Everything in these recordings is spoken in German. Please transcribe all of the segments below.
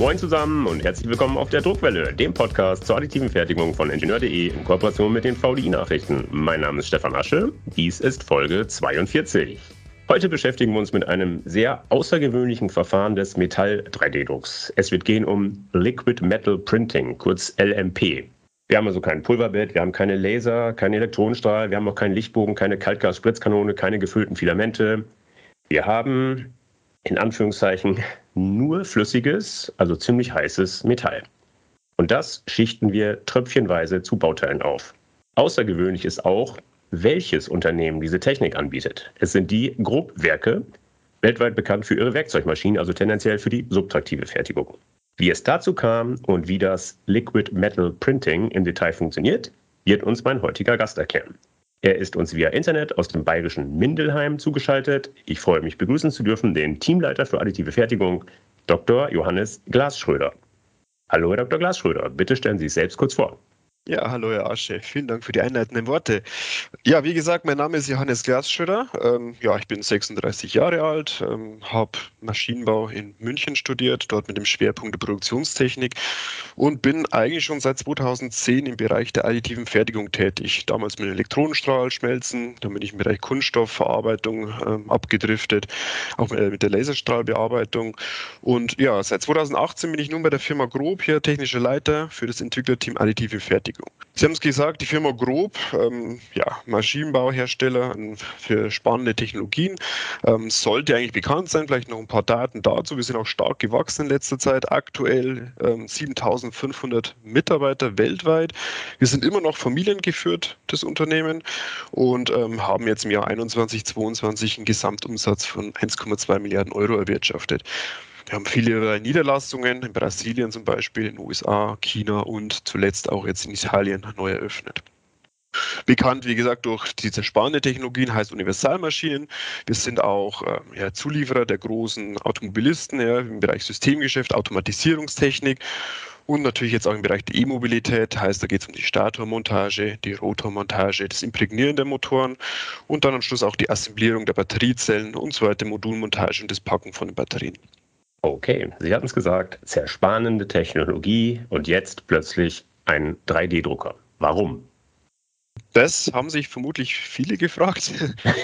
Moin zusammen und herzlich willkommen auf der Druckwelle, dem Podcast zur additiven Fertigung von Ingenieur.de in Kooperation mit den VDI-Nachrichten. Mein Name ist Stefan Asche, dies ist Folge 42. Heute beschäftigen wir uns mit einem sehr außergewöhnlichen Verfahren des Metall-3D-Drucks. Es wird gehen um Liquid Metal Printing, kurz LMP. Wir haben also kein Pulverbett, wir haben keine Laser, keinen Elektronenstrahl, wir haben auch keinen Lichtbogen, keine Kaltgas-Spritzkanone, keine gefüllten Filamente. Wir haben in Anführungszeichen nur flüssiges, also ziemlich heißes Metall. Und das schichten wir tröpfchenweise zu Bauteilen auf. Außergewöhnlich ist auch, welches Unternehmen diese Technik anbietet. Es sind die Grobwerke, weltweit bekannt für ihre Werkzeugmaschinen, also tendenziell für die subtraktive Fertigung. Wie es dazu kam und wie das Liquid Metal Printing im Detail funktioniert, wird uns mein heutiger Gast erklären. Er ist uns via Internet aus dem bayerischen Mindelheim zugeschaltet. Ich freue mich, begrüßen zu dürfen den Teamleiter für additive Fertigung, Dr. Johannes Glasschröder. Hallo, Herr Dr. Glasschröder, bitte stellen Sie sich selbst kurz vor. Ja, hallo Herr Asche, vielen Dank für die einleitenden Worte. Ja, wie gesagt, mein Name ist Johannes Glasschröder. Ich bin 36 Jahre alt, habe Maschinenbau in München studiert, dort mit dem Schwerpunkt der Produktionstechnik und bin eigentlich schon seit 2010 im Bereich der additiven Fertigung tätig. Damals mit Elektronenstrahl, Schmelzen, dann bin ich im Bereich Kunststoffverarbeitung abgedriftet, auch mit der Laserstrahlbearbeitung. Und ja, seit 2018 bin ich nun bei der Firma Grob hier technischer Leiter für das Entwicklerteam additive Fertigung. Sie haben es gesagt, die Firma Grob, Maschinenbauhersteller für spannende Technologien, sollte eigentlich bekannt sein. Vielleicht noch ein paar Daten dazu. Wir sind auch stark gewachsen in letzter Zeit. Aktuell 7.500 Mitarbeiter weltweit. Wir sind immer noch familiengeführt, das Unternehmen, und haben jetzt im Jahr 2021-2022 einen Gesamtumsatz von 1,2 Milliarden Euro erwirtschaftet. Wir haben viele Niederlassungen, in Brasilien zum Beispiel, in den USA, China und zuletzt auch jetzt in Italien neu eröffnet. Bekannt, wie gesagt, durch diese spannende Technologien, heißt Universalmaschinen. Wir sind auch Zulieferer der großen Automobilisten im Bereich Systemgeschäft, Automatisierungstechnik und natürlich jetzt auch im Bereich der E-Mobilität. Heißt, da geht es um die Statormontage, die Rotormontage, das Imprägnieren der Motoren und dann am Schluss auch die Assemblierung der Batteriezellen und so weiter, Modulmontage und das Packen von den Batterien. Okay, Sie hatten es gesagt, sehr spannende Technologie und jetzt plötzlich ein 3D-Drucker. Warum? Das haben sich vermutlich viele gefragt.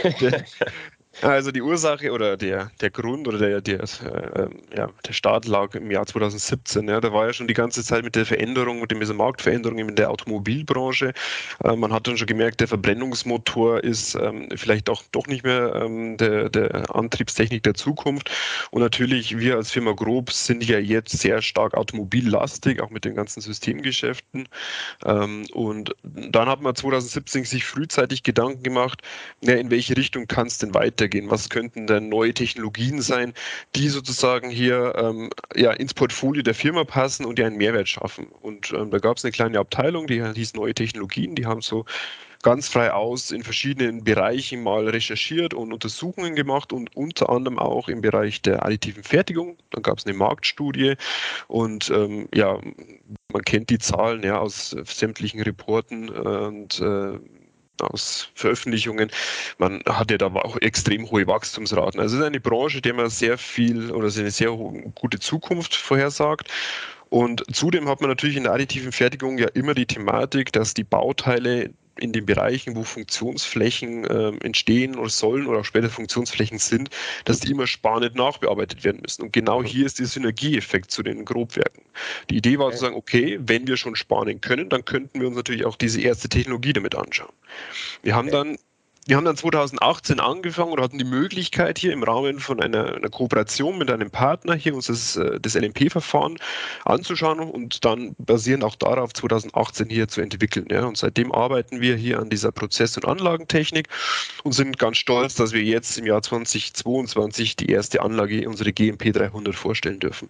Also die Ursache oder der Grund oder der Start lag im Jahr 2017. Ja, da war ja schon die ganze Zeit mit der Veränderung, mit dieser Marktveränderung in der Automobilbranche. Man hat dann schon gemerkt, der Verbrennungsmotor ist vielleicht auch doch nicht mehr der Antriebstechnik der Zukunft. Und natürlich, wir als Firma Grob sind ja jetzt sehr stark automobillastig, auch mit den ganzen Systemgeschäften. Und dann hat man 2017 sich frühzeitig Gedanken gemacht, in welche Richtung kann es denn weitergehen? Was könnten denn neue Technologien sein, die sozusagen hier ins Portfolio der Firma passen und die einen Mehrwert schaffen? Und da gab es eine kleine Abteilung, die hieß Neue Technologien, die haben so ganz frei aus in verschiedenen Bereichen mal recherchiert und Untersuchungen gemacht und unter anderem auch im Bereich der additiven Fertigung. Dann gab es eine Marktstudie und man kennt die Zahlen aus sämtlichen Reporten und aus Veröffentlichungen. Man hat ja da auch extrem hohe Wachstumsraten. Also es ist eine Branche, der man sehr viel oder eine sehr gute Zukunft vorhersagt. Und zudem hat man natürlich in der additiven Fertigung ja immer die Thematik, dass die Bauteile in den Bereichen, wo Funktionsflächen entstehen oder sollen oder auch später Funktionsflächen sind, dass die immer spannend nachbearbeitet werden müssen. Und genau hier ist der Synergieeffekt zu den Grobwerken. Die Idee war zu sagen, okay, wenn wir schon sparen können, dann könnten wir uns natürlich auch diese erste Technologie damit anschauen. Wir haben dann 2018 angefangen oder hatten die Möglichkeit hier im Rahmen von einer Kooperation mit einem Partner hier uns das LMP-Verfahren anzuschauen und dann basierend auch darauf 2018 hier zu entwickeln. Ja. Und seitdem arbeiten wir hier an dieser Prozess- und Anlagentechnik und sind ganz stolz, dass wir jetzt im Jahr 2022 die erste Anlage, unsere GMP 300, vorstellen dürfen.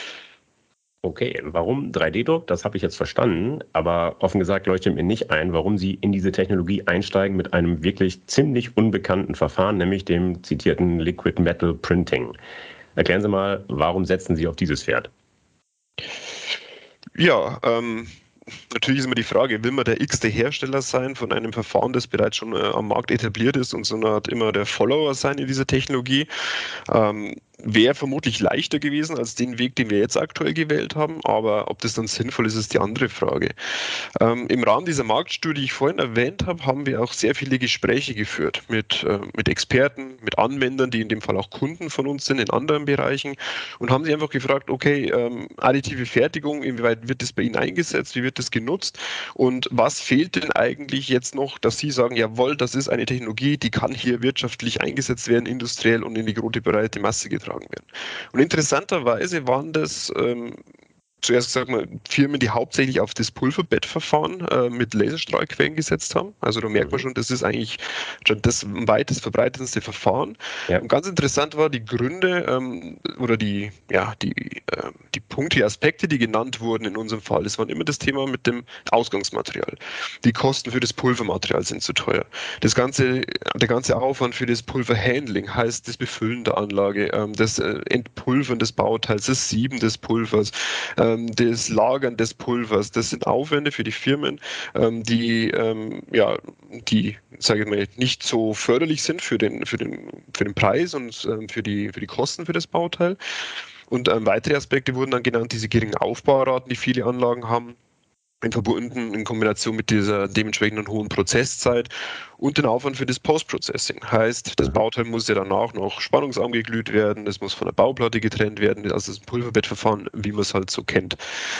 Okay, warum 3D-Druck? Das habe ich jetzt verstanden, aber offen gesagt leuchtet mir nicht ein, warum Sie in diese Technologie einsteigen mit einem wirklich ziemlich unbekannten Verfahren, nämlich dem zitierten Liquid Metal Printing. Erklären Sie mal, warum setzen Sie auf dieses Pferd? Ja, natürlich ist immer die Frage, will man der x-te Hersteller sein von einem Verfahren, das bereits schon am Markt etabliert ist und so eine Art immer der Follower sein in dieser Technologie? wäre vermutlich leichter gewesen als den Weg, den wir jetzt aktuell gewählt haben, aber ob das dann sinnvoll ist, ist die andere Frage. Im Rahmen dieser Marktstudie, die ich vorhin erwähnt habe, haben wir auch sehr viele Gespräche geführt mit Experten, mit Anwendern, die in dem Fall auch Kunden von uns sind in anderen Bereichen und haben sie einfach gefragt, okay, additive Fertigung, inwieweit wird das bei Ihnen eingesetzt, wie wird das genutzt und was fehlt denn eigentlich jetzt noch, dass Sie sagen, jawohl, das ist eine Technologie, die kann hier wirtschaftlich eingesetzt werden, industriell und in die große breite Masse getragen werden. Und interessanterweise waren das zuerst gesagt mal Firmen, die hauptsächlich auf das Pulverbettverfahren mit Laserstrahlquellen gesetzt haben. Also da merkt man schon, das ist eigentlich schon das weitest verbreitetste Verfahren. Ja. Und ganz interessant war die Gründe oder die Punkte, die Aspekte, die genannt wurden in unserem Fall. Das war immer das Thema mit dem Ausgangsmaterial. Die Kosten für das Pulvermaterial sind zu teuer. Der ganze Aufwand für das Pulverhandling, heißt das Befüllen der Anlage, das Entpulvern des Bauteils, das Sieben des Pulvers, das Lagern des Pulvers, das sind Aufwände für die Firmen, die sage ich mal, nicht so förderlich sind für den Preis und für die Kosten für das Bauteil. Und weitere Aspekte wurden dann genannt, diese geringen Aufbauraten, die viele Anlagen haben, in Kombination mit dieser dementsprechenden hohen Prozesszeit und den Aufwand für das Post-Processing. Heißt, das Bauteil muss ja danach noch spannungsarm geglüht werden, es muss von der Bauplatte getrennt werden, also das Pulverbettverfahren, wie man es halt so kennt.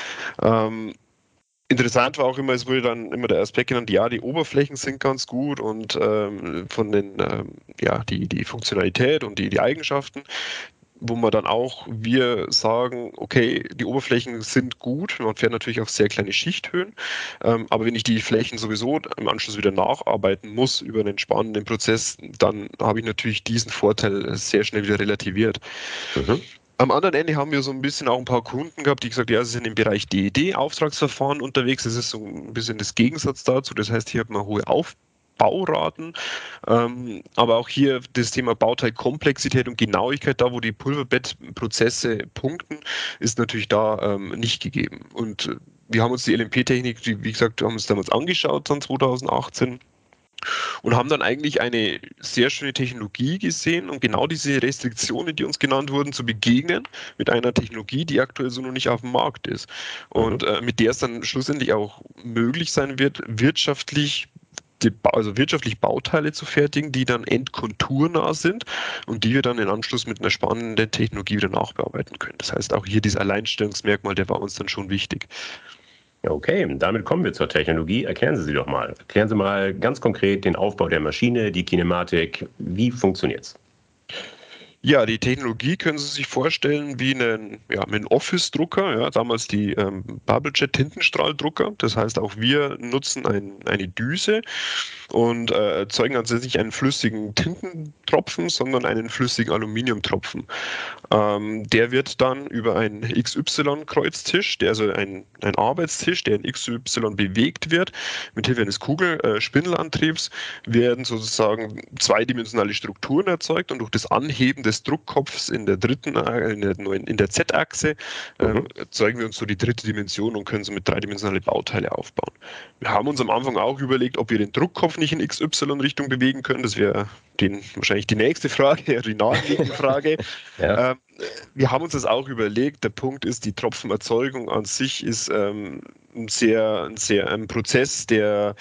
Interessant war auch immer, es wurde dann immer der Aspekt genannt, ja, die Oberflächen sind ganz gut und von den, die Funktionalität und die Eigenschaften, wo man dann auch, wir sagen, okay, die Oberflächen sind gut, man fährt natürlich auf sehr kleine Schichthöhen, aber wenn ich die Flächen sowieso im Anschluss wieder nacharbeiten muss über einen spannenden Prozess, dann habe ich natürlich diesen Vorteil sehr schnell wieder relativiert. Am anderen Ende haben wir so ein bisschen auch ein paar Kunden gehabt, die gesagt, ja, sie sind im Bereich DED-Auftragsverfahren unterwegs, das ist so ein bisschen das Gegensatz dazu, das heißt, hier hat man hohe Bauraten, aber auch hier das Thema Bauteilkomplexität und Genauigkeit, da wo die Pulverbettprozesse punkten, ist natürlich da nicht gegeben. Und wir haben uns die LNP-Technik, wie gesagt, haben uns damals angeschaut, dann 2018. Und haben dann eigentlich eine sehr schöne Technologie gesehen, um genau diese Restriktionen, die uns genannt wurden, zu begegnen, mit einer Technologie, die aktuell so noch nicht auf dem Markt ist. Und mit der es dann schlussendlich auch möglich sein wird, wirtschaftlich Bauteile zu fertigen, die dann endkonturnah sind und die wir dann in Anschluss mit einer spannenden Technologie wieder nachbearbeiten können. Das heißt, auch hier dieses Alleinstellungsmerkmal, der war uns dann schon wichtig. Okay, damit kommen wir zur Technologie. Erklären Sie doch mal. Erklären Sie mal ganz konkret den Aufbau der Maschine, die Kinematik. Wie funktioniert's? Ja, die Technologie können Sie sich vorstellen wie einen Office-Drucker, ja, damals die Bubblejet-Tintenstrahldrucker. Das heißt, auch wir nutzen eine Düse und erzeugen also nicht einen flüssigen Tintentropfen, sondern einen flüssigen Aluminiumtropfen. Der wird dann über einen XY-Kreuztisch, also ein Arbeitstisch, der in XY bewegt wird, mit Hilfe eines Kugelspindelantriebs werden sozusagen zweidimensionale Strukturen erzeugt und durch das Anheben des Druckkopfs in der Z-Achse erzeugen wir uns so die dritte Dimension und können so mit dreidimensionale Bauteile aufbauen. Wir haben uns am Anfang auch überlegt, ob wir den Druckkopf nicht in XY-Richtung bewegen können. Das wäre wahrscheinlich die nächste Frage, die naheliegende Frage. Ja. Wir haben uns das auch überlegt. Der Punkt ist, die Tropfenerzeugung an sich ist ein Prozess, der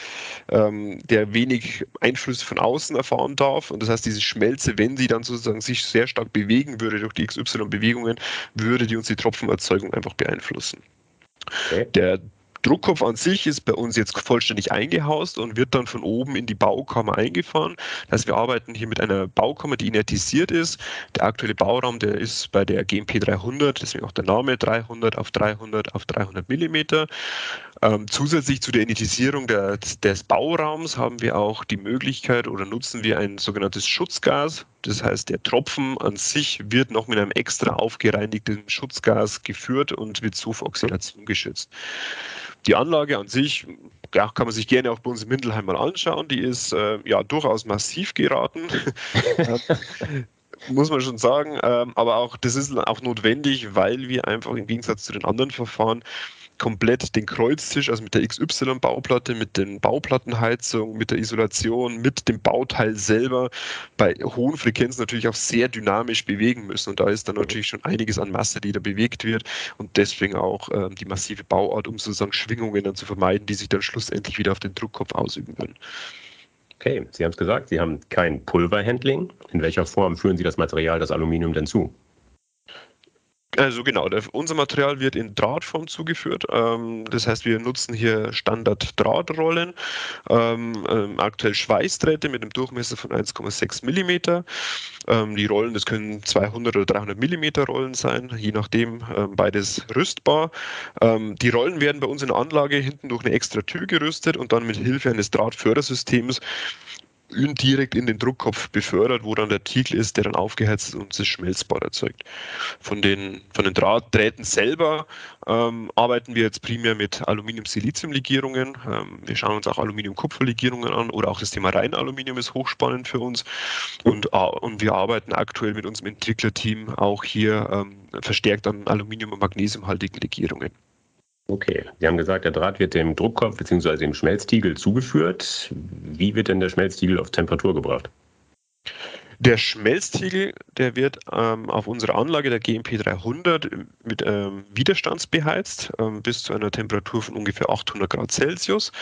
wenig Einflüsse von außen erfahren darf. Und das heißt, diese Schmelze, wenn sie dann sozusagen sich sehr stark bewegen würde durch die XY-Bewegungen, würde die uns die Tropfenerzeugung einfach beeinflussen. Okay. Der Druckkopf an sich ist bei uns jetzt vollständig eingehaust und wird dann von oben in die Baukammer eingefahren. Das heißt, wir arbeiten hier mit einer Baukammer, die inertisiert ist. Der aktuelle Bauraum, der ist bei der GMP 300, deswegen auch der Name 300 auf 300 auf 300 Millimeter. Zusätzlich zu der Inertisierung des Bauraums haben wir auch die Möglichkeit oder nutzen wir ein sogenanntes Schutzgas. Das heißt, der Tropfen an sich wird noch mit einem extra aufgereinigten Schutzgas geführt und wird so vor Oxidation geschützt. Die Anlage an sich, ja, kann man sich gerne auch bei uns in Mindelheim mal anschauen. Die ist durchaus massiv geraten. Muss man schon sagen. Aber auch das ist auch notwendig, weil wir einfach im Gegensatz zu den anderen Verfahren komplett den Kreuztisch, also mit der XY-Bauplatte, mit den Bauplattenheizungen, mit der Isolation, mit dem Bauteil selber bei hohen Frequenzen natürlich auch sehr dynamisch bewegen müssen. Und da ist dann natürlich schon einiges an Masse, die da bewegt wird und deswegen auch die massive Bauart, um sozusagen Schwingungen dann zu vermeiden, die sich dann schlussendlich wieder auf den Druckkopf ausüben können. Okay, Sie haben es gesagt, Sie haben kein Pulverhandling. In welcher Form führen Sie das Material, das Aluminium, denn zu? Also genau, unser Material wird in Drahtform zugeführt. Das heißt, wir nutzen hier Standard-Drahtrollen, aktuell Schweißdrähte mit einem Durchmesser von 1,6 Millimeter. Die Rollen, das können 200 oder 300 Millimeter Rollen sein, je nachdem, beides rüstbar. Die Rollen werden bei uns in der Anlage hinten durch eine extra Tür gerüstet und dann mit Hilfe eines Drahtfördersystems direkt in den Druckkopf befördert, wo dann der Tiegel ist, der dann aufgeheizt ist und das Schmelzbad erzeugt. Von den Drahtdrähten selber arbeiten wir jetzt primär mit Aluminium-Silizium-Legierungen. Wir schauen uns auch Aluminium-Kupfer-Legierungen an oder auch das Thema Rheinaluminium ist hochspannend für uns. Und wir arbeiten aktuell mit unserem Entwicklerteam auch hier verstärkt an Aluminium- und Magnesiumhaltigen Legierungen. Okay, Sie haben gesagt, der Draht wird dem Druckkopf bzw. dem Schmelztiegel zugeführt. Wie wird denn der Schmelztiegel auf Temperatur gebracht? Der Schmelztiegel, der wird auf unserer Anlage der GMP 300 mit widerstandsbeheizt bis zu einer Temperatur von ungefähr 800 Grad Celsius.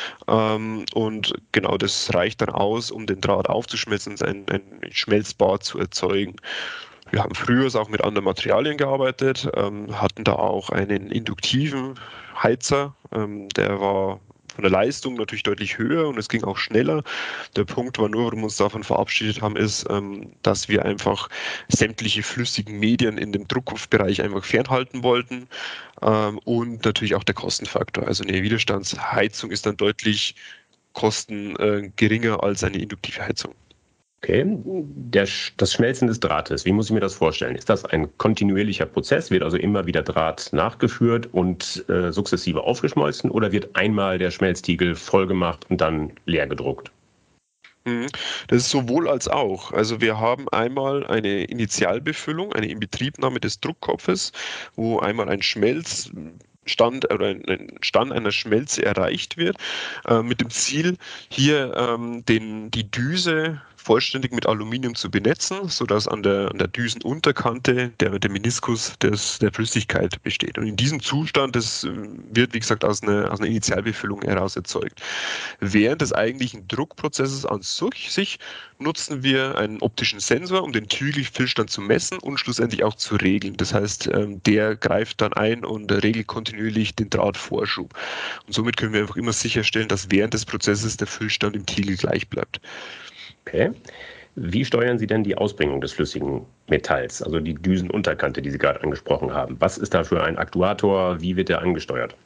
Und genau das reicht dann aus, um den Draht aufzuschmelzen und ein Schmelzbad zu erzeugen. Wir haben früher auch mit anderen Materialien gearbeitet, hatten da auch einen induktiven Heizer, der war von der Leistung natürlich deutlich höher und es ging auch schneller. Der Punkt war nur, warum wir uns davon verabschiedet haben, ist, dass wir einfach sämtliche flüssigen Medien in dem Druckkopfbereich einfach fernhalten wollten und natürlich auch der Kostenfaktor. Also eine Widerstandsheizung ist dann deutlich kostengeringer als eine induktive Heizung. Okay, das Schmelzen des Drahtes, wie muss ich mir das vorstellen? Ist das ein kontinuierlicher Prozess? Wird also immer wieder Draht nachgeführt und sukzessive aufgeschmolzen oder wird einmal der Schmelztiegel vollgemacht und dann leer gedruckt? Das ist sowohl als auch. Also wir haben einmal eine Initialbefüllung, eine Inbetriebnahme des Druckkopfes, wo einmal ein Schmelzstand oder ein Stand einer Schmelze erreicht wird, mit dem Ziel, hier die Düse vollständig mit Aluminium zu benetzen, sodass an der Düsenunterkante der Meniskus der Flüssigkeit besteht. Und in diesem Zustand, das wird, wie gesagt, aus einer Initialbefüllung heraus erzeugt. Während des eigentlichen Druckprozesses an sich nutzen wir einen optischen Sensor, um den Tügelfüllstand zu messen und schlussendlich auch zu regeln. Das heißt, der greift dann ein und regelt kontinuierlich den Drahtvorschub. Und somit können wir einfach immer sicherstellen, dass während des Prozesses der Füllstand im Tiegel gleich bleibt. Okay. Wie steuern Sie denn die Ausbringung des flüssigen Metalls, also die Düsenunterkante, die Sie gerade angesprochen haben? Was ist da für ein Aktuator? Wie wird der angesteuert?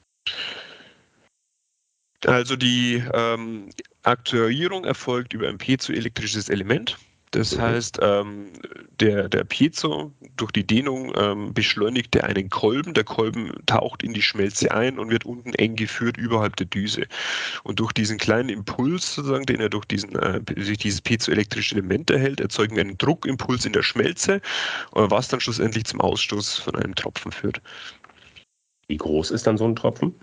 Also die Aktuierung erfolgt über ein piezoelektrisches Element. Das heißt, der Piezo durch die Dehnung beschleunigt er einen Kolben. Der Kolben taucht in die Schmelze ein und wird unten eng geführt überhalb der Düse. Und durch diesen kleinen Impuls, sozusagen, den er durch dieses piezoelektrische Element erhält, erzeugen wir einen Druckimpuls in der Schmelze, was dann schlussendlich zum Ausstoß von einem Tropfen führt. Wie groß ist dann so ein Tropfen?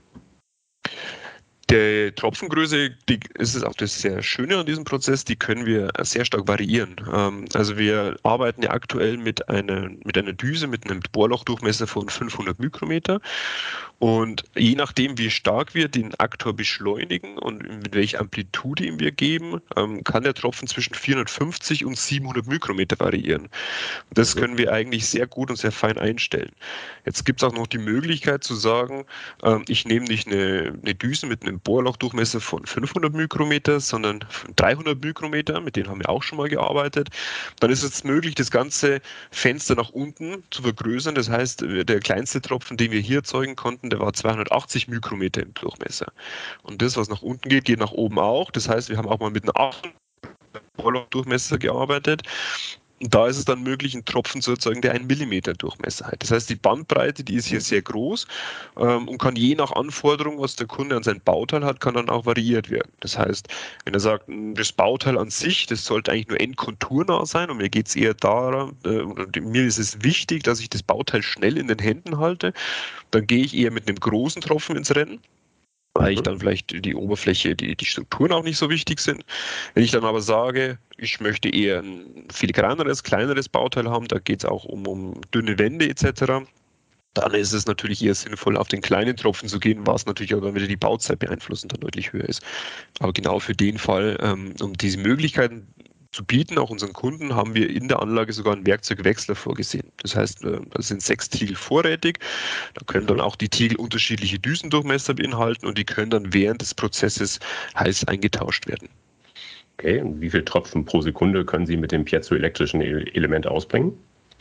Die Tropfengröße, ist es auch das sehr Schöne an diesem Prozess, die können wir sehr stark variieren. Also wir arbeiten ja aktuell mit einer Düse mit einem Bohrlochdurchmesser von 500 Mikrometer und je nachdem, wie stark wir den Aktor beschleunigen und mit welcher Amplitude ihm wir geben, kann der Tropfen zwischen 450 und 700 Mikrometer variieren. Das können wir eigentlich sehr gut und sehr fein einstellen. Jetzt gibt es auch noch die Möglichkeit zu sagen, ich nehme nicht eine Düse mit einem Bohrlochdurchmesser von 500 Mikrometer, sondern 300 Mikrometer, mit denen haben wir auch schon mal gearbeitet. Dann ist es möglich, das ganze Fenster nach unten zu vergrößern. Das heißt, der kleinste Tropfen, den wir hier erzeugen konnten, der war 280 Mikrometer im Durchmesser. Und das, was nach unten geht, geht nach oben auch. Das heißt, wir haben auch mal mit einem 8 Bohrlochdurchmesser gearbeitet. Da ist es dann möglich, einen Tropfen zu erzeugen, der 1 Millimeter Durchmesser hat. Das heißt, die Bandbreite, die ist hier sehr groß und kann je nach Anforderung, was der Kunde an sein Bauteil hat, kann dann auch variiert werden. Das heißt, wenn er sagt, das Bauteil an sich, das sollte eigentlich nur endkonturnah sein und mir geht es eher darum, mir ist es wichtig, dass ich das Bauteil schnell in den Händen halte, dann gehe ich eher mit einem großen Tropfen ins Rennen, weil ich dann vielleicht die Oberfläche, die Strukturen auch nicht so wichtig sind. Wenn ich dann aber sage, ich möchte eher ein filigraneres, kleineres Bauteil haben, da geht es auch um dünne Wände etc., dann ist es natürlich eher sinnvoll, auf den kleinen Tropfen zu gehen, was natürlich auch dann wieder die Bauzeit beeinflusst und dann deutlich höher ist. Aber genau für den Fall, um diese Möglichkeiten zu bieten, auch unseren Kunden, haben wir in der Anlage sogar einen Werkzeugwechsler vorgesehen. Das heißt, da sind 6 Tiegel vorrätig. Da können dann auch die Tiegel unterschiedliche Düsendurchmesser beinhalten und die können dann während des Prozesses heiß eingetauscht werden. Okay, und wie viel Tropfen pro Sekunde können Sie mit dem piezoelektrischen Element ausbringen?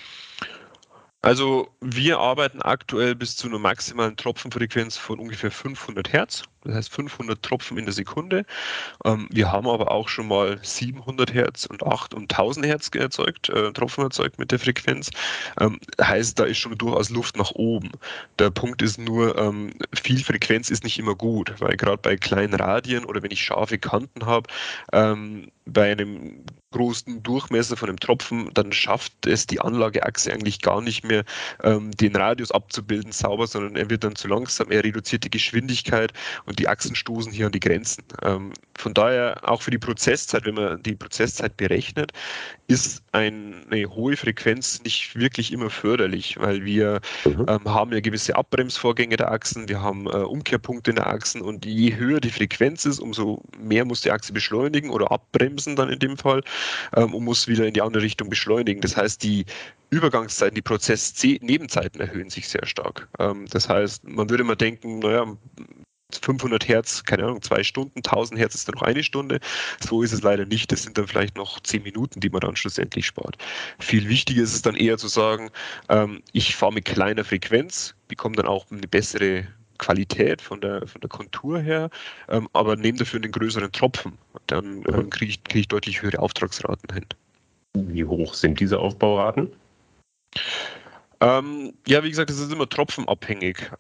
Also wir arbeiten aktuell bis zu einer maximalen Tropfenfrequenz von ungefähr 500 Hertz. Das heißt 500 Tropfen in der Sekunde. Wir haben aber auch schon mal 700 Hertz und 8 und 1000 Hertz Tropfen erzeugt mit der Frequenz. Heißt, da ist schon durchaus Luft nach oben. Der Punkt ist nur, viel Frequenz ist nicht immer gut, weil gerade bei kleinen Radien oder wenn ich scharfe Kanten habe, bei einem großen Durchmesser von einem Tropfen, dann schafft es die Anlageachse eigentlich gar nicht mehr, den Radius abzubilden sauber, sondern er wird dann zu langsam, er reduziert die Geschwindigkeit und die Achsen stoßen hier an die Grenzen. Von daher auch für die Prozesszeit, wenn man die Prozesszeit berechnet, ist eine hohe Frequenz nicht wirklich immer förderlich, weil wir haben ja gewisse Abbremsvorgänge der Achsen, wir haben Umkehrpunkte in der Achsen und je höher die Frequenz ist, umso mehr muss die Achse beschleunigen oder abbremsen dann in dem Fall und muss wieder in die andere Richtung beschleunigen. Das heißt, die Übergangszeiten, die Prozessnebenzeiten erhöhen sich sehr stark. Das heißt, man würde mal denken, naja, 500 Hertz, keine Ahnung, 2 Stunden, 1000 Hertz ist dann noch 1 Stunde. So ist es leider nicht. Das sind dann vielleicht noch 10 Minuten, die man dann schlussendlich spart. Viel wichtiger ist es dann eher zu sagen, ich fahre mit kleiner Frequenz, bekomme dann auch eine bessere Qualität von der Kontur her, aber nehme dafür einen größeren Tropfen. Dann kriege ich deutlich höhere Auftragsraten hin. Wie hoch sind diese Aufbauraten? Ja, wie gesagt, das ist immer tropfenabhängig.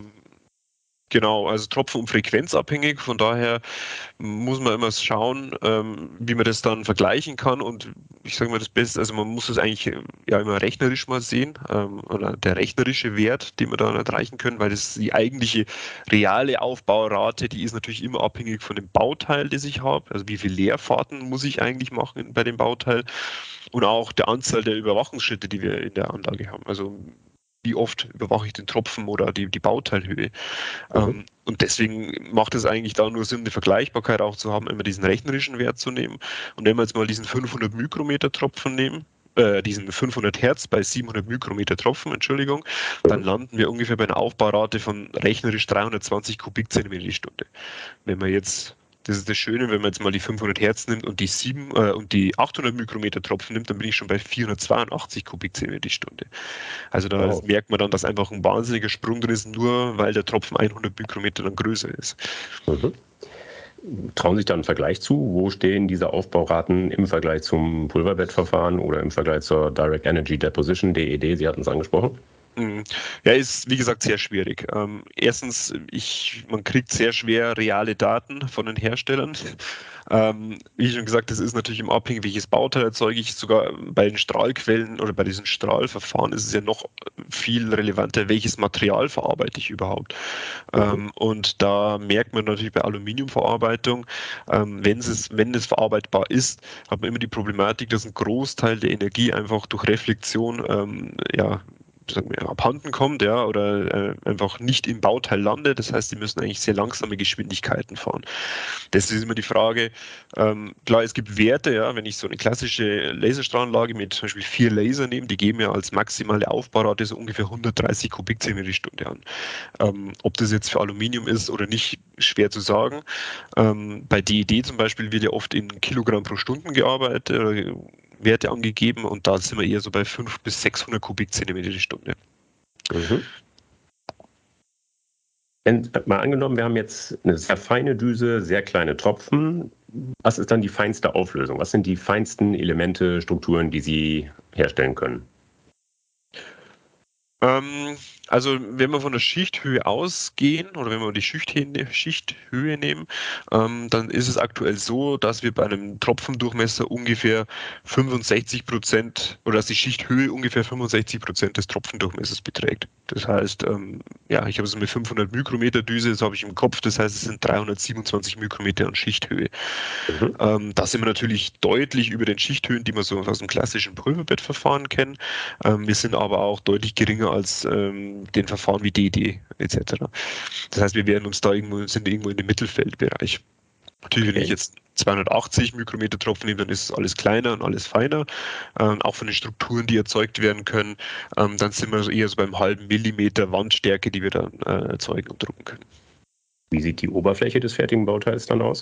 Genau, also Tropfen- und frequenzabhängig. Von daher muss man immer schauen, wie man das dann vergleichen kann. Und ich sage mal das Beste, also man muss es eigentlich ja immer rechnerisch mal sehen, oder der rechnerische Wert, den wir dann erreichen können, weil das die eigentliche reale Aufbaurate, die ist natürlich immer abhängig von dem Bauteil, das ich habe. Also wie viele Leerfahrten muss ich eigentlich machen bei dem Bauteil und auch der Anzahl der Überwachungsschritte, die wir in der Anlage haben. Also wie oft überwache ich den Tropfen oder die Bauteilhöhe. Und deswegen macht es eigentlich da nur Sinn, eine Vergleichbarkeit auch zu haben, immer diesen rechnerischen Wert zu nehmen. Und wenn wir jetzt mal diesen 500 Mikrometer Tropfen nehmen, diesen 500 Hertz bei 700 Mikrometer Tropfen, Entschuldigung, dann landen wir ungefähr bei einer Aufbaurate von rechnerisch 320 Kubikzentimeter die Stunde. Wenn wir jetzt Das ist das Schöne, wenn man jetzt mal die 500 Hertz nimmt und die 800 Mikrometer Tropfen nimmt, dann bin ich schon bei 482 Kubikzentimeter die Stunde. Also da merkt man dann, dass einfach ein wahnsinniger Sprung drin ist, nur weil der Tropfen 100 Mikrometer dann größer ist. Trauen sich da einen Vergleich zu? Wo stehen diese Aufbauraten im Vergleich zum Pulverbettverfahren oder im Vergleich zur Direct Energy Deposition, DED? Sie hatten es angesprochen. Ja, ist wie gesagt sehr schwierig. Erstens, man kriegt sehr schwer reale Daten von den Herstellern. Wie schon gesagt, das ist natürlich im Abhängig, welches Bauteil erzeuge ich. Sogar bei den Strahlquellen oder bei diesen Strahlverfahren ist es ja noch viel relevanter, welches Material verarbeite ich überhaupt. Und da merkt man natürlich bei Aluminiumverarbeitung, wenn es verarbeitbar ist, hat man immer die Problematik, dass ein Großteil der Energie einfach durch Reflexion abhanden kommt, ja, oder einfach nicht im Bauteil landet. Das heißt, die müssen eigentlich sehr langsame Geschwindigkeiten fahren. Das ist immer die Frage, klar, es gibt Werte, ja, wenn ich so eine klassische Laserstrahlanlage mit zum Beispiel 4 Laser nehme, die geben ja als maximale Aufbaurate so ungefähr 130 Kubikzentimeter die Stunde an. Ob das jetzt für Aluminium ist oder nicht, schwer zu sagen. Bei DED zum Beispiel wird ja oft in Kilogramm pro Stunde gearbeitet, Werte angegeben und da sind wir eher so bei 500 bis 600 Kubikzentimeter die Stunde. Mal angenommen, wir haben jetzt eine sehr feine Düse, sehr kleine Tropfen. was ist dann die feinste Auflösung? Was sind die feinsten Elemente, Strukturen, die Sie herstellen können? Also wenn wir von der Schichthöhe ausgehen oder wenn wir die Schichthöhe nehmen, dann ist es aktuell so, dass wir bei einem Tropfendurchmesser ungefähr 65% oder dass die Schichthöhe ungefähr 65% des Tropfendurchmessers beträgt. Das heißt, ja, ich habe es mit 500 Mikrometer Düse, das habe ich im Kopf, das heißt, es sind 327 Mikrometer an Schichthöhe. Da sind wir natürlich deutlich über den Schichthöhen, die wir so aus dem klassischen Pulverbettverfahren kennen. Wir sind aber auch deutlich geringer als den Verfahren wie DD etc. Das heißt, wir sind irgendwo in dem Mittelfeldbereich. Natürlich, wenn ich jetzt 280 Mikrometer Tropfen nehme, dann ist alles kleiner und alles feiner. Auch von den Strukturen, die erzeugt werden können, dann sind wir eher so beim halben Millimeter Wandstärke, die wir dann erzeugen und drucken können. Wie sieht die Oberfläche des fertigen Bauteils dann aus?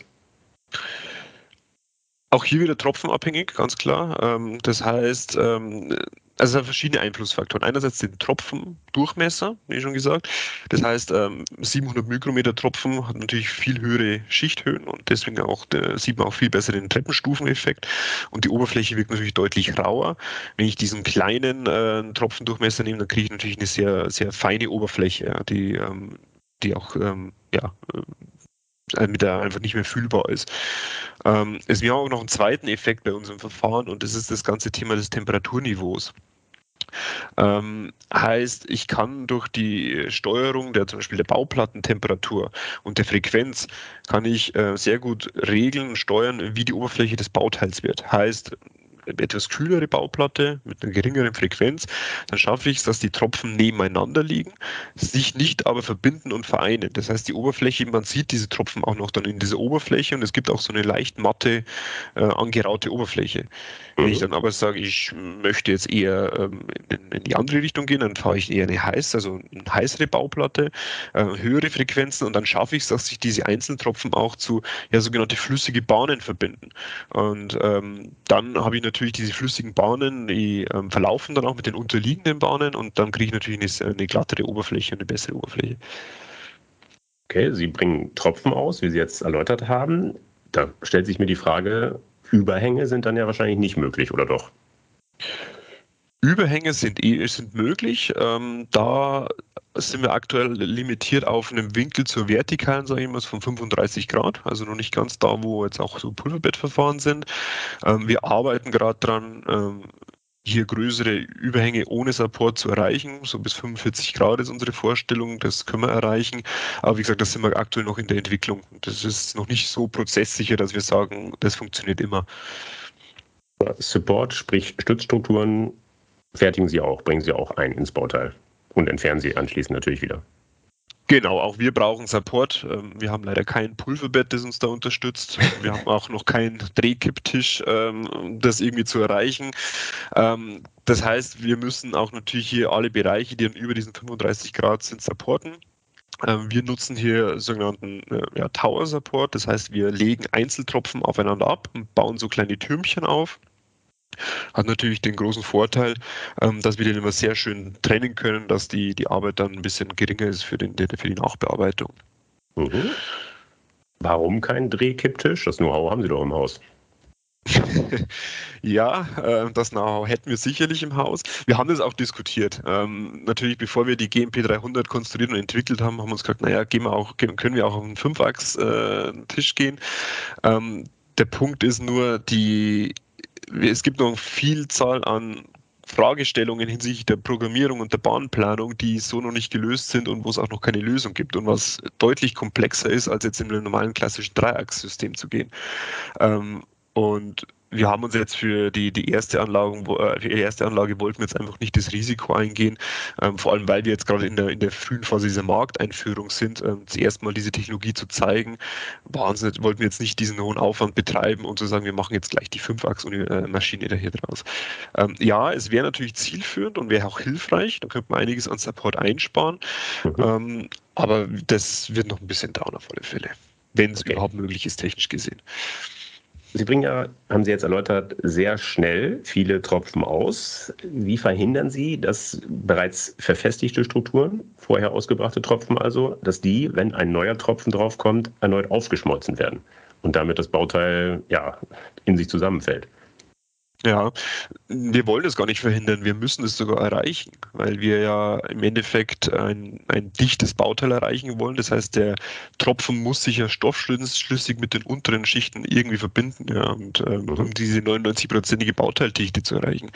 Auch hier wieder tropfenabhängig, ganz klar. Das heißt, also verschiedene Einflussfaktoren. Einerseits den Tropfendurchmesser, wie schon gesagt. Das heißt, 700 Mikrometer Tropfen hat natürlich viel höhere Schichthöhen und deswegen auch sieht man auch viel besser den Treppenstufeneffekt. Und die Oberfläche wirkt natürlich deutlich rauer. Wenn ich diesen kleinen Tropfendurchmesser nehme, dann kriege ich natürlich eine sehr, sehr feine Oberfläche, ja, die auch mit der einfach nicht mehr fühlbar ist. Wir haben auch noch einen zweiten Effekt bei unserem Verfahren und das ist das ganze Thema des Temperaturniveaus. Heißt, ich kann durch die Steuerung zum Beispiel der Bauplattentemperatur und der Frequenz kann ich sehr gut regeln und steuern, wie die Oberfläche des Bauteils wird. Heißt, etwas kühlere Bauplatte mit einer geringeren Frequenz, dann schaffe ich es, dass die Tropfen nebeneinander liegen, sich nicht aber verbinden und vereinen. Das heißt, die Oberfläche, man sieht diese Tropfen auch noch dann in dieser Oberfläche und es gibt auch so eine leicht matte, angeraute Oberfläche. Wenn ich dann aber sage, ich möchte jetzt eher in die andere Richtung gehen, dann fahre ich eher eine heißere Bauplatte, höhere Frequenzen und dann schaffe ich es, dass sich diese einzelnen Tropfen auch zu sogenannte flüssige Bahnen verbinden. Und dann habe ich natürlich diese flüssigen Bahnen, die verlaufen dann auch mit den unterliegenden Bahnen und dann kriege ich natürlich eine glattere Oberfläche und eine bessere Oberfläche. Okay, Sie bringen Tropfen aus, wie Sie jetzt erläutert haben. Da stellt sich mir die Frage, Überhänge sind dann ja wahrscheinlich nicht möglich, oder doch? Überhänge sind möglich. Da sind wir aktuell limitiert auf einem Winkel zur vertikalen, sage ich mal, von 35 Grad. Also noch nicht ganz da, wo jetzt auch so Pulverbettverfahren sind. Wir arbeiten gerade dran, hier größere Überhänge ohne Support zu erreichen. So bis 45 Grad ist unsere Vorstellung, das können wir erreichen. Aber wie gesagt, das sind wir aktuell noch in der Entwicklung. Das ist noch nicht so prozesssicher, dass wir sagen, das funktioniert immer. Support, sprich Stützstrukturen, fertigen Sie auch, bringen Sie auch ein ins Bauteil und entfernen Sie anschließend natürlich wieder. Genau, auch wir brauchen Support. Wir haben leider kein Pulverbett, das uns da unterstützt. Wir haben auch noch keinen Drehkipptisch, das irgendwie zu erreichen. Das heißt, wir müssen auch natürlich hier alle Bereiche, die dann über diesen 35 Grad sind, supporten. Wir nutzen hier sogenannten Tower Support. Das heißt, wir legen Einzeltropfen aufeinander ab und bauen so kleine Türmchen auf. Hat natürlich den großen Vorteil, dass wir den immer sehr schön trennen können, dass die Arbeit dann ein bisschen geringer ist für die Nachbearbeitung. Mhm. Warum kein Drehkipptisch? Das Know-how haben Sie doch im Haus. Ja, das Know-how hätten wir sicherlich im Haus. Wir haben das auch diskutiert. Natürlich, bevor wir die GMP 300 konstruiert und entwickelt haben, haben wir uns gesagt, naja, können wir auch auf einen 5-Achs-Tisch gehen. Der Punkt ist nur, es gibt noch eine Vielzahl an Fragestellungen hinsichtlich der Programmierung und der Bahnplanung, die so noch nicht gelöst sind und wo es auch noch keine Lösung gibt und was deutlich komplexer ist, als jetzt in einem normalen klassischen Dreiachssystem zu gehen. Und wir haben uns jetzt für die erste Anlage wollten wir jetzt einfach nicht das Risiko eingehen, vor allem weil wir jetzt gerade in der frühen Phase dieser Markteinführung sind, zuerst mal diese Technologie zu zeigen, wollten wir jetzt nicht diesen hohen Aufwand betreiben und zu sagen, wir machen jetzt gleich die 5-Achs-Maschine da hier draus. Ja, es wäre natürlich zielführend und wäre auch hilfreich, da könnte man einiges an Support einsparen, aber das wird noch ein bisschen dauern auf alle Fälle, wenn es überhaupt möglich ist, technisch gesehen. Sie bringen ja, haben Sie jetzt erläutert, sehr schnell viele Tropfen aus. Wie verhindern Sie, dass bereits verfestigte Strukturen, vorher ausgebrachte Tropfen also, dass die, wenn ein neuer Tropfen draufkommt, erneut aufgeschmolzen werden? und damit das Bauteil in sich zusammenfällt. Ja, wir wollen es gar nicht verhindern, wir müssen es sogar erreichen, weil wir ja im Endeffekt ein dichtes Bauteil erreichen wollen. Das heißt, der Tropfen muss sich ja stoffschlüssig mit den unteren Schichten irgendwie verbinden, ja, und um diese 99%ige Bauteildichte zu erreichen.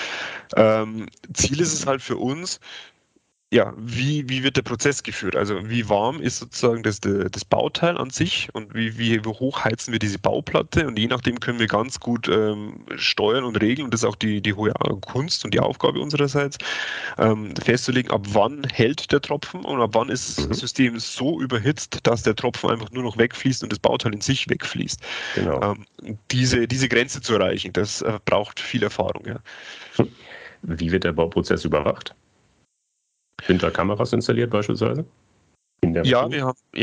Ziel ist es halt für uns, ja, wie wird der Prozess geführt? Also wie warm ist sozusagen das Bauteil an sich und wie hoch heizen wir diese Bauplatte? Und je nachdem können wir ganz gut steuern und regeln, und das ist auch die hohe Kunst und die Aufgabe unsererseits, festzulegen, ab wann hält der Tropfen und ab wann ist das System so überhitzt, dass der Tropfen einfach nur noch wegfließt und das Bauteil in sich wegfließt. Genau. Diese Grenze zu erreichen, das braucht viel Erfahrung. Ja. Wie wird der Bauprozess überwacht? Sind da Kameras installiert beispielsweise? Ja,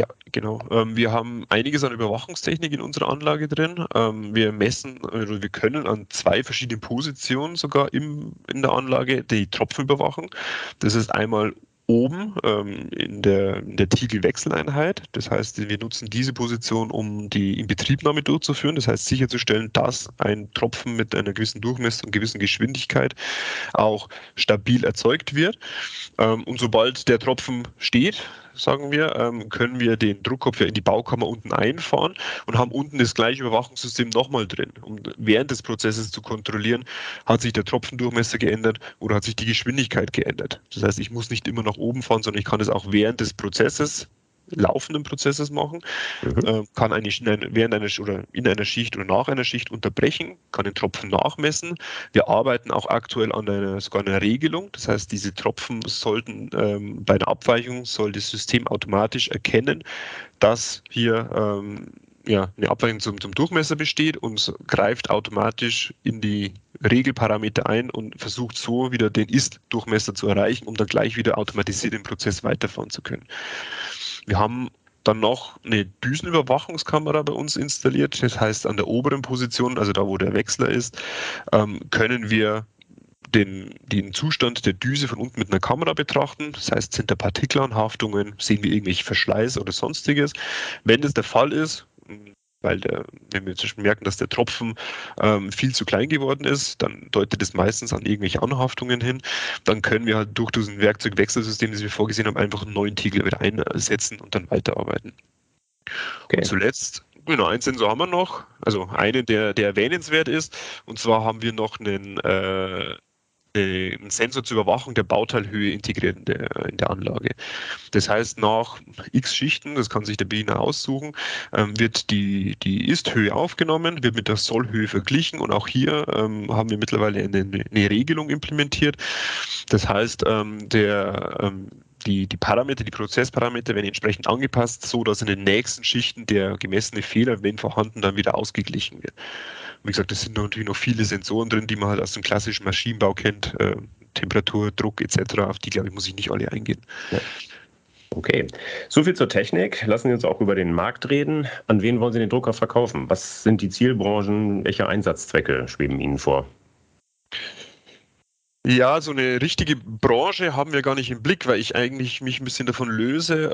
wir haben einiges an Überwachungstechnik in unserer Anlage drin. Wir messen, oder wir können an 2 verschiedenen Positionen sogar in der Anlage die Tropfen überwachen. Das ist einmal oben in der Tiegelwechseleinheit. Das heißt, wir nutzen diese Position, um die Inbetriebnahme durchzuführen. Das heißt, sicherzustellen, dass ein Tropfen mit einer gewissen Durchmesser und gewissen Geschwindigkeit auch stabil erzeugt wird. Und sobald der Tropfen steht, sagen wir, können wir den Druckkopf ja in die Baukammer unten einfahren und haben unten das gleiche Überwachungssystem nochmal drin, um während des Prozesses zu kontrollieren, hat sich der Tropfendurchmesser geändert oder hat sich die Geschwindigkeit geändert. Das heißt, ich muss nicht immer nach oben fahren, sondern ich kann es auch während des laufenden Prozesses machen, kann während einer oder in einer Schicht oder nach einer Schicht unterbrechen, kann den Tropfen nachmessen. Wir arbeiten auch aktuell an sogar einer Regelung. Das heißt, diese Tropfen sollten bei einer Abweichung soll das System automatisch erkennen, dass hier eine Abweichung zum Durchmesser besteht und greift automatisch in die Regelparameter ein und versucht so wieder den Ist-Durchmesser zu erreichen, um dann gleich wieder automatisiert den Prozess weiterfahren zu können. Wir haben dann noch eine Düsenüberwachungskamera bei uns installiert. Das heißt, an der oberen Position, also da, wo der Wechsler ist, können wir den Zustand der Düse von unten mit einer Kamera betrachten. Das heißt, sind da Partikelanhaftungen, sehen wir irgendwelche Verschleiß oder sonstiges. Wenn das der Fall ist, weil wenn wir zum Beispiel merken, dass der Tropfen viel zu klein geworden ist, dann deutet es meistens an irgendwelche Anhaftungen hin. Dann können wir halt durch diesen Werkzeugwechselsystem, das wir vorgesehen haben, einfach einen neuen Tiegel wieder einsetzen und dann weiterarbeiten. Okay. Und zuletzt, einen Sensor haben wir noch, also einen, der erwähnenswert ist, und zwar haben wir noch einen Sensor zur Überwachung der Bauteilhöhe integriert in der Anlage. Das heißt, nach x Schichten, das kann sich der Bediener aussuchen, wird die Ist-Höhe aufgenommen, wird mit der Soll-Höhe verglichen, und auch hier haben wir mittlerweile eine Regelung implementiert. Das heißt, die Parameter, die Prozessparameter werden entsprechend angepasst, so dass in den nächsten Schichten der gemessene Fehler, wenn vorhanden, dann wieder ausgeglichen wird. Wie gesagt, es sind natürlich noch viele Sensoren drin, die man halt aus dem klassischen Maschinenbau kennt, Temperatur, Druck etc. Auf die, glaube ich, muss ich nicht alle eingehen. Ja. Okay, soviel zur Technik. Lassen Sie uns auch über den Markt reden. An wen wollen Sie den Drucker verkaufen? Was sind die Zielbranchen? Welche Einsatzzwecke schweben Ihnen vor? Ja, so eine richtige Branche haben wir gar nicht im Blick, weil ich eigentlich mich ein bisschen davon löse,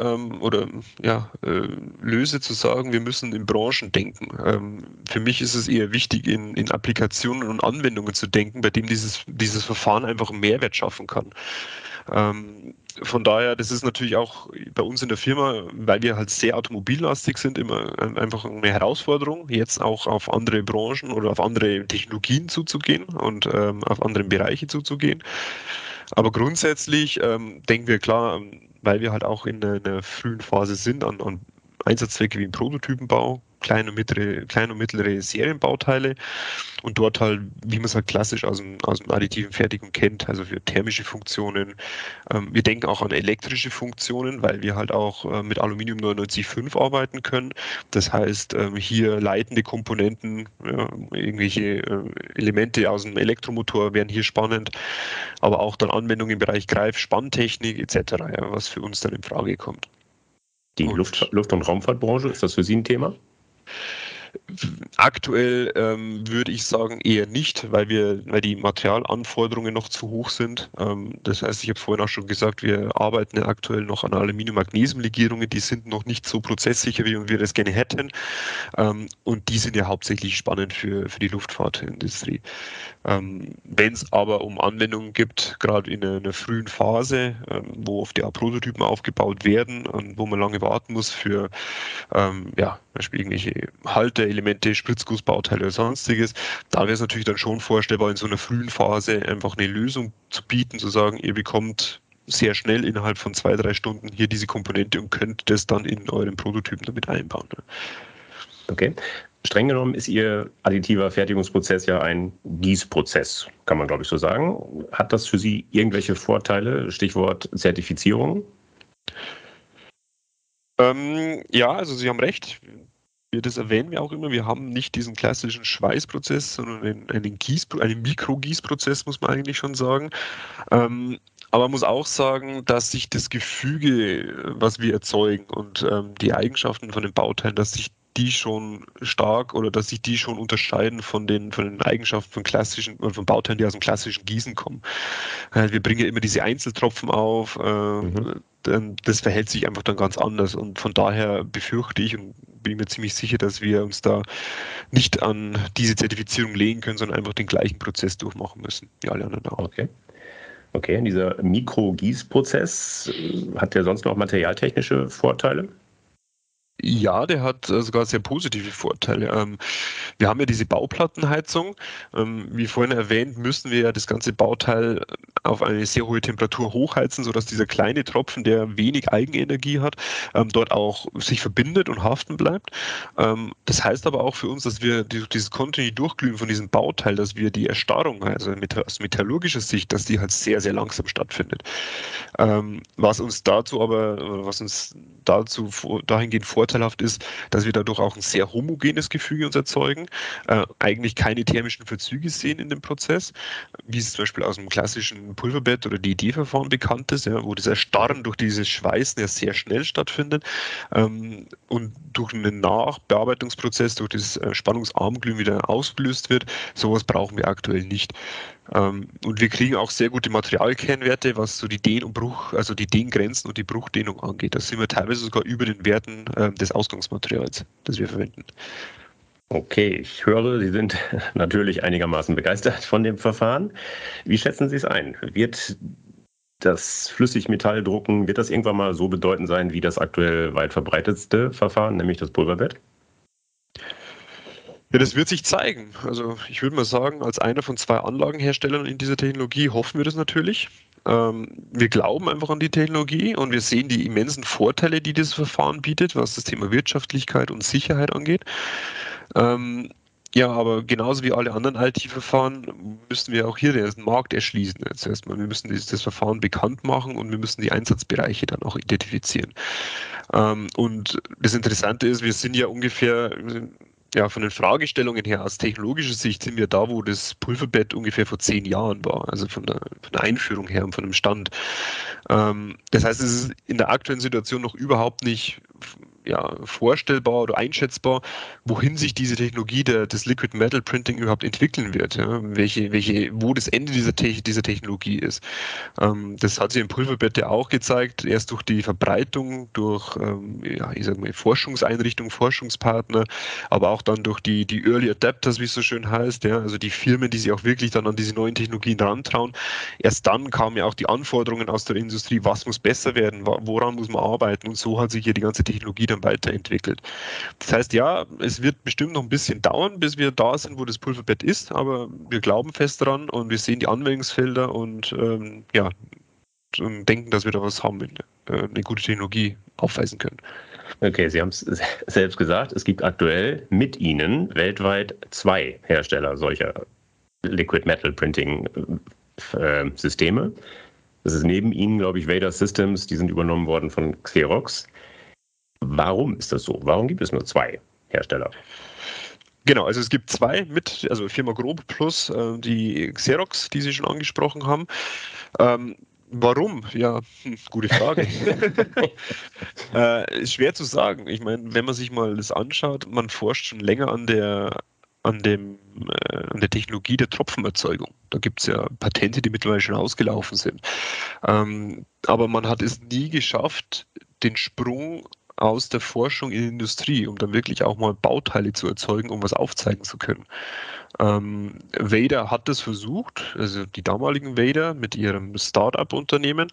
löse zu sagen, wir müssen in Branchen denken. Für mich ist es eher wichtig, in Applikationen und Anwendungen zu denken, bei dem dieses Verfahren einfach einen Mehrwert schaffen kann. Von daher, das ist natürlich auch bei uns in der Firma, weil wir halt sehr automobillastig sind, immer einfach eine Herausforderung, jetzt auch auf andere Branchen oder auf andere Technologien zuzugehen und auf andere Bereiche zuzugehen. Aber grundsätzlich denken wir klar, weil wir halt auch in einer frühen Phase sind, an Einsatzzwecke wie im Prototypenbau, kleine und mittlere Serienbauteile und dort halt, wie man es halt klassisch aus dem additiven Fertigung kennt, also für thermische Funktionen. Wir denken auch an elektrische Funktionen, weil wir halt auch mit Aluminium 99,5 arbeiten können. Das heißt, hier leitende Komponenten, irgendwelche Elemente aus dem Elektromotor wären hier spannend, aber auch dann Anwendungen im Bereich Greif-Spanntechnik etc., was für uns dann in Frage kommt. Die Luft- und Raumfahrtbranche, ist das für Sie ein Thema? Aktuell würde ich sagen eher nicht, weil die Materialanforderungen noch zu hoch sind. Das heißt, ich habe vorhin auch schon gesagt, wir arbeiten ja aktuell noch an Aluminium-Magnesium-Legierungen, die sind noch nicht so prozesssicher, wie wir das gerne hätten. Und die sind ja hauptsächlich spannend für die Luftfahrtindustrie. Wenn es aber um Anwendungen gibt, gerade in einer frühen Phase, wo oft ja Prototypen aufgebaut werden und wo man lange warten muss für zum Beispiel irgendwelche Halteelemente, Spritzgussbauteile oder sonstiges, da wäre es natürlich dann schon vorstellbar, in so einer frühen Phase einfach eine Lösung zu bieten, zu sagen, ihr bekommt sehr schnell innerhalb von 2-3 Stunden hier diese Komponente und könnt das dann in euren Prototypen damit einbauen. Okay. Streng genommen ist Ihr additiver Fertigungsprozess ja ein Gießprozess, kann man glaube ich so sagen. Hat das für Sie irgendwelche Vorteile, Stichwort Zertifizierung? Also Sie haben recht. Das erwähnen wir auch immer. Wir haben nicht diesen klassischen Schweißprozess, sondern einen Mikrogießprozess, muss man eigentlich schon sagen. Aber man muss auch sagen, dass sich das Gefüge, was wir erzeugen und die Eigenschaften von den Bauteilen, dass sich die schon stark oder dass sich die schon unterscheiden von den Eigenschaften von Bauteilen, die aus dem klassischen Gießen kommen. Wir bringen ja immer diese Einzeltropfen auf. Das verhält sich einfach dann ganz anders. Und von daher befürchte ich und bin mir ziemlich sicher, dass wir uns da nicht an diese Zertifizierung legen können, sondern einfach den gleichen Prozess durchmachen müssen, wie alle anderen auch. Okay, dieser Mikrogießprozess, hat der sonst noch materialtechnische Vorteile? Ja, der hat sogar sehr positive Vorteile. Wir haben ja diese Bauplattenheizung. Wie vorhin erwähnt, müssen wir ja das ganze Bauteil auf eine sehr hohe Temperatur hochheizen, sodass dieser kleine Tropfen, der wenig Eigenenergie hat, dort auch sich verbindet und haften bleibt. Das heißt aber auch für uns, dass wir durch dieses kontinuierliche Durchglühen von diesem Bauteil, dass wir die Erstarrung, also aus metallurgischer Sicht, dass die halt sehr, sehr langsam stattfindet. Was uns dahingehend vorteilhaft ist, dass wir dadurch auch ein sehr homogenes Gefüge uns erzeugen, eigentlich keine thermischen Verzüge sehen in dem Prozess, wie es zum Beispiel aus dem klassischen Pulverbett oder DD-Verfahren bekannt ist, ja, wo das Erstarren durch dieses Schweißen ja sehr schnell stattfindet und durch einen Nachbearbeitungsprozess, durch das Spannungsarmglühen wieder ausgelöst wird. Sowas brauchen wir aktuell nicht. Und wir kriegen auch sehr gute Materialkennwerte, was so die also die Dehngrenzen und die Bruchdehnung angeht. Da sind wir teilweise sogar über den Werten des Ausgangsmaterials, das wir verwenden. Okay, ich höre, Sie sind natürlich einigermaßen begeistert von dem Verfahren. Wie schätzen Sie es ein? Wird das Flüssigmetalldrucken, wird das irgendwann mal so bedeutend sein wie das aktuell weit verbreitetste Verfahren, nämlich das Pulverbett? Ja, das wird sich zeigen. Also ich würde mal sagen, als einer von 2 Anlagenherstellern in dieser Technologie hoffen wir das natürlich. Wir glauben einfach an die Technologie und wir sehen die immensen Vorteile, die dieses Verfahren bietet, was das Thema Wirtschaftlichkeit und Sicherheit angeht. Aber genauso wie alle anderen IT-Verfahren müssen wir auch hier den Markt erschließen. Jetzt erstmal, wir müssen das Verfahren bekannt machen und wir müssen die Einsatzbereiche dann auch identifizieren. Und das Interessante ist, wir sind ja ungefähr von den Fragestellungen her, aus technologischer Sicht sind wir da, wo das Pulverbett ungefähr vor 10 Jahren war, also von der Einführung her und von dem Stand. Das heißt, es ist in der aktuellen Situation noch überhaupt nicht vorstellbar oder einschätzbar, wohin sich diese Technologie des Liquid Metal Printing überhaupt entwickeln wird, ja? Wo das Ende dieser Technologie ist. Das hat sich im Pulverbett ja auch gezeigt, erst durch die Verbreitung, durch Forschungseinrichtungen, Forschungspartner, aber auch dann durch die Early Adapters, wie es so schön heißt, ja? Also die Firmen, die sich auch wirklich dann an diese neuen Technologien rantrauen. Erst dann kamen ja auch die Anforderungen aus der Industrie, was muss besser werden, woran muss man arbeiten, und so hat sich hier die ganze Technologie dann weiterentwickelt. Das heißt, ja, es wird bestimmt noch ein bisschen dauern, bis wir da sind, wo das Pulverbett ist, aber wir glauben fest daran und wir sehen die Anwendungsfelder und denken, dass wir da was haben, eine gute Technologie aufweisen können. Okay, Sie haben es selbst gesagt, es gibt aktuell mit Ihnen weltweit 2 Hersteller solcher Liquid Metal Printing Systeme. Das ist neben Ihnen, glaube ich, Vader Systems, die sind übernommen worden von Xerox. Warum ist das so? Warum gibt es nur 2 Hersteller? Genau, also es gibt 2 also Firma Grob plus die Xerox, die Sie schon angesprochen haben. Warum? Ja, gute Frage. Ist schwer zu sagen. Ich meine, wenn man sich mal das anschaut, man forscht schon länger an der Technologie der Tropfenerzeugung. Da gibt es ja Patente, die mittlerweile schon ausgelaufen sind. Aber man hat es nie geschafft, den Sprung aus der Forschung in die Industrie, um dann wirklich auch mal Bauteile zu erzeugen, um was aufzeigen zu können. Vader hat das versucht, also die damaligen Vader mit ihrem Start-up-Unternehmen.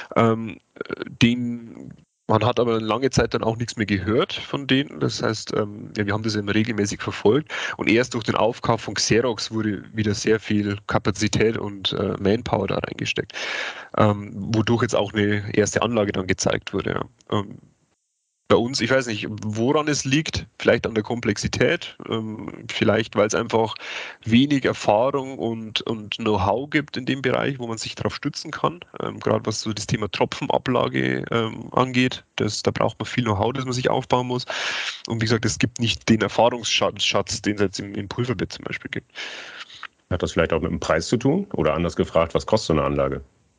Man hat aber lange Zeit dann auch nichts mehr gehört von denen. Das heißt, ja, wir haben das immer regelmäßig verfolgt. Und erst durch den Aufkauf von Xerox wurde wieder sehr viel Kapazität und Manpower da reingesteckt, wodurch jetzt auch eine erste Anlage dann gezeigt wurde. Ja. Bei uns, ich weiß nicht, woran es liegt, vielleicht an der Komplexität, vielleicht weil es einfach wenig Erfahrung und Know-how gibt in dem Bereich, wo man sich darauf stützen kann, gerade was so das Thema Tropfenablage angeht, da braucht man viel Know-how, das man sich aufbauen muss, und wie gesagt, es gibt nicht den Erfahrungsschatz, den es jetzt im Pulverbett zum Beispiel gibt. Hat das vielleicht auch mit dem Preis zu tun? Oder anders gefragt, was kostet so eine Anlage?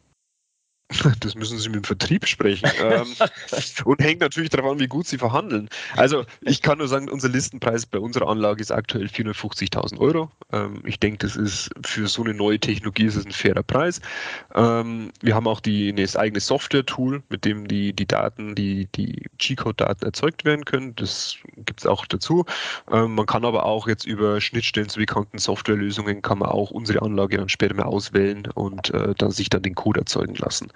Das müssen Sie mit dem Vertrieb sprechen. Und hängt natürlich darauf an, wie gut Sie verhandeln. Also ich kann nur sagen, unser Listenpreis bei unserer Anlage ist aktuell 450.000 Euro. Ich denke, das ist für so eine neue Technologie ist es ein fairer Preis. Wir haben auch das eigene Software-Tool, mit dem die Daten, die G-Code-Daten erzeugt werden können. Das gibt es auch dazu. Man kann aber auch jetzt über Schnittstellen zu bekannten Softwarelösungen kann man auch unsere Anlage dann später mal auswählen und dann sich dann den Code erzeugen lassen.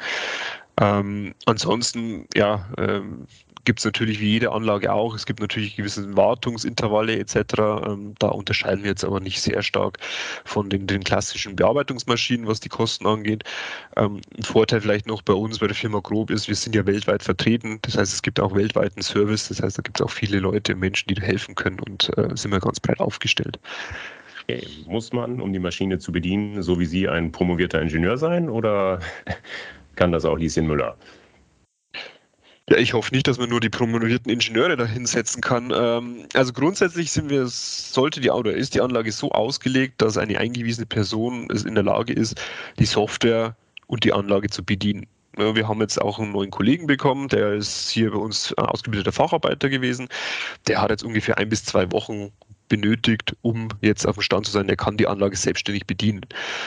Ansonsten, ja, gibt es natürlich wie jede Anlage auch, es gibt natürlich gewisse Wartungsintervalle etc. Da unterscheiden wir jetzt aber nicht sehr stark von den klassischen Bearbeitungsmaschinen, was die Kosten angeht. Ein Vorteil vielleicht noch bei uns, bei der Firma Grob ist, wir sind ja weltweit vertreten. Das heißt, es gibt auch weltweiten Service. Das heißt, da gibt es auch viele Leute, Menschen, die da helfen können, und sind wir ganz breit aufgestellt. Okay. Muss man, um die Maschine zu bedienen, so wie Sie, ein promovierter Ingenieur sein, oder kann das auch Lieschen Müller? Ja, ich hoffe nicht, dass man nur die promovierten Ingenieure da hinsetzen kann. Also grundsätzlich ist die Anlage so ausgelegt, dass eine eingewiesene Person es in der Lage ist, die Software und die Anlage zu bedienen. Ja, wir haben jetzt auch einen neuen Kollegen bekommen, der ist hier bei uns ausgebildeter Facharbeiter gewesen. Der hat jetzt ungefähr 1 bis 2 Wochen benötigt, um jetzt auf dem Stand zu sein, der kann die Anlage selbstständig bedienen.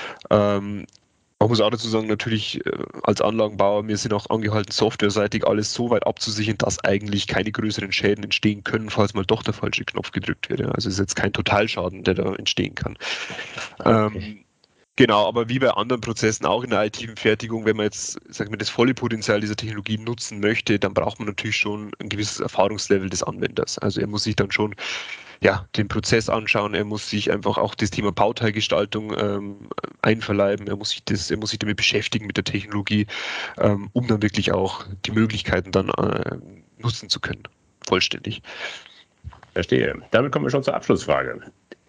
Man muss auch dazu sagen, natürlich als Anlagenbauer, wir sind auch angehalten, softwareseitig alles so weit abzusichern, dass eigentlich keine größeren Schäden entstehen können, falls mal doch der falsche Knopf gedrückt wird. Ja. Also es ist jetzt kein Totalschaden, der da entstehen kann. Okay. Genau, aber wie bei anderen Prozessen auch in der additiven Fertigung, wenn man jetzt, sagen wir, das volle Potenzial dieser Technologie nutzen möchte, dann braucht man natürlich schon ein gewisses Erfahrungslevel des Anwenders. Also er muss sich dann schon den Prozess anschauen, er muss sich einfach auch das Thema Bauteilgestaltung einverleiben, er muss sich damit beschäftigen mit der Technologie, um dann wirklich auch die Möglichkeiten dann nutzen zu können, vollständig. Verstehe. Damit kommen wir schon zur Abschlussfrage.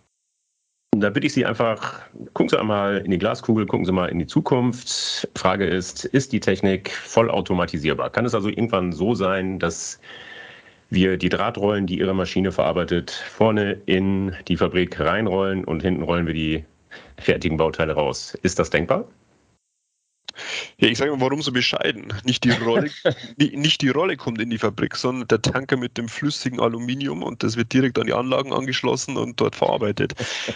Da bitte ich Sie einfach, gucken Sie einmal in die Glaskugel, gucken Sie mal in die Zukunft. Frage ist die Technik vollautomatisierbar? Kann es also irgendwann so sein, dass wir die Drahtrollen, die Ihre Maschine verarbeitet, vorne in die Fabrik reinrollen und hinten rollen wir die fertigen Bauteile raus? Ist das denkbar? Ja, ich sage mal, warum so bescheiden? Nicht die Rolle kommt in die Fabrik, sondern der Tanker mit dem flüssigen Aluminium, und das wird direkt an die Anlagen angeschlossen und dort verarbeitet.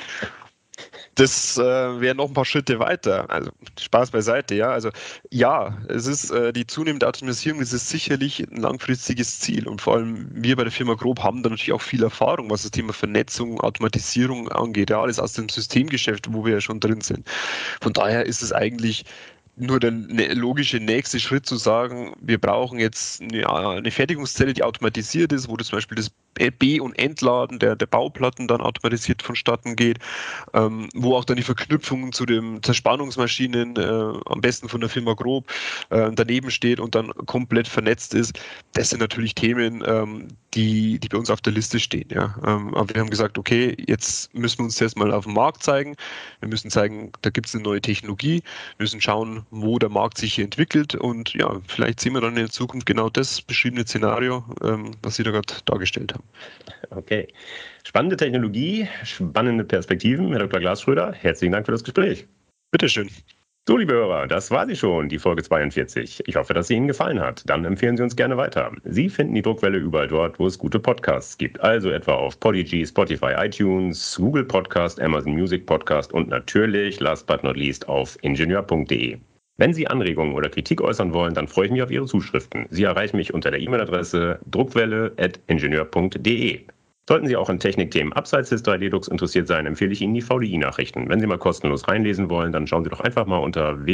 Das wäre noch ein paar Schritte weiter. Also Spaß beiseite, ja. Also ja, es ist die zunehmende Automatisierung, das ist sicherlich ein langfristiges Ziel. Und vor allem wir bei der Firma Grob haben da natürlich auch viel Erfahrung, was das Thema Vernetzung, Automatisierung angeht. Ja, alles aus dem Systemgeschäft, wo wir ja schon drin sind. Von daher ist es eigentlich nur der logische nächste Schritt zu sagen, wir brauchen jetzt eine Fertigungszelle, die automatisiert ist, wo das zum Beispiel das B- und Entladen der Bauplatten dann automatisiert vonstatten geht, wo auch dann die Verknüpfung zu den Zerspannungsmaschinen, am besten von der Firma Grob, daneben steht und dann komplett vernetzt ist. Das sind natürlich Themen, die bei uns auf der Liste stehen. Ja. Aber wir haben gesagt, okay, jetzt müssen wir uns erst mal auf dem Markt zeigen. Wir müssen zeigen, da gibt es eine neue Technologie. Wir müssen schauen, wo der Markt sich hier entwickelt, und ja, vielleicht sehen wir dann in der Zukunft genau das beschriebene Szenario, was Sie da gerade dargestellt haben. Okay. Spannende Technologie, spannende Perspektiven, Herr Dr. Glasschröder. Herzlichen Dank für das Gespräch. Bitteschön. So, liebe Hörer, das war sie schon, die Folge 42. Ich hoffe, dass sie Ihnen gefallen hat. Dann empfehlen Sie uns gerne weiter. Sie finden die Druckwelle überall dort, wo es gute Podcasts gibt. Also etwa auf Podigy, Spotify, iTunes, Google Podcast, Amazon Music Podcast und natürlich, last but not least, auf ingenieur.de. Wenn Sie Anregungen oder Kritik äußern wollen, dann freue ich mich auf Ihre Zuschriften. Sie erreichen mich unter der E-Mail-Adresse druckwelle@ingenieur.de. Sollten Sie auch an Technikthemen abseits des 3D-Drucks interessiert sein, empfehle ich Ihnen die VDI-Nachrichten. Wenn Sie mal kostenlos reinlesen wollen, dann schauen Sie doch einfach mal unter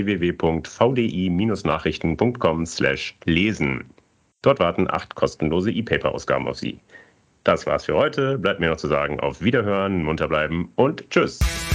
www.vdi-nachrichten.com/lesen. Dort warten 8 kostenlose E-Paper-Ausgaben auf Sie. Das war's für heute. Bleibt mir noch zu sagen, auf Wiederhören, munter bleiben und tschüss.